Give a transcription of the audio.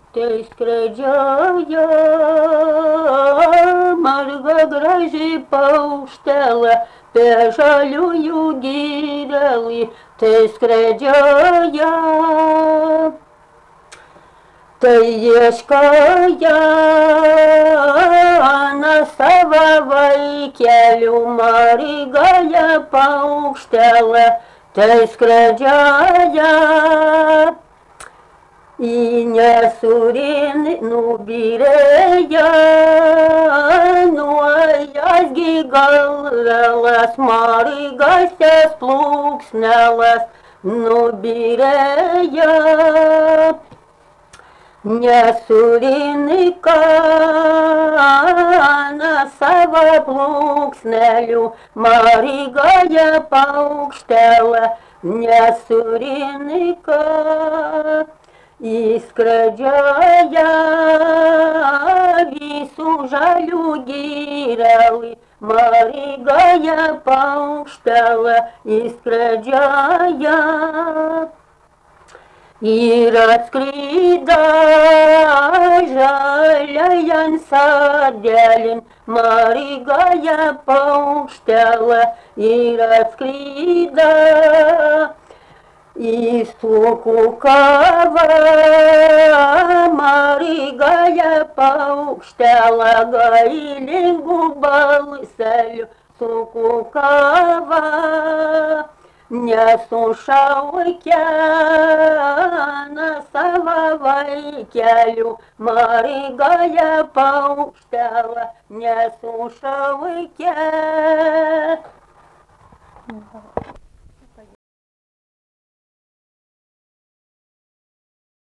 tai skraidžioja, marga graži paukštelė, per žaliųjų girelį, tai skraidžioja. Tai ieškoja na savo vaikelių, margąją paukštelę, tai skraidžioja. Į nesurinį nubyrėja, nuo jasgi galvelas, margąsias plunksneles nubyrėja. Nesurini na savo plunksnelių, margąją paukštelę, nesurini įskraidžioja visų žalių girelį, margąją paukštelę įskraidžioja. Ir atskrido žaliajan sardelin, margąją paukštelę, ir atskrido į sukukavą margąją paukštelę, gailingų balselių sukukavą. Nesušaukia na savo vaikelių, margąją paukštelę, nesušaukia.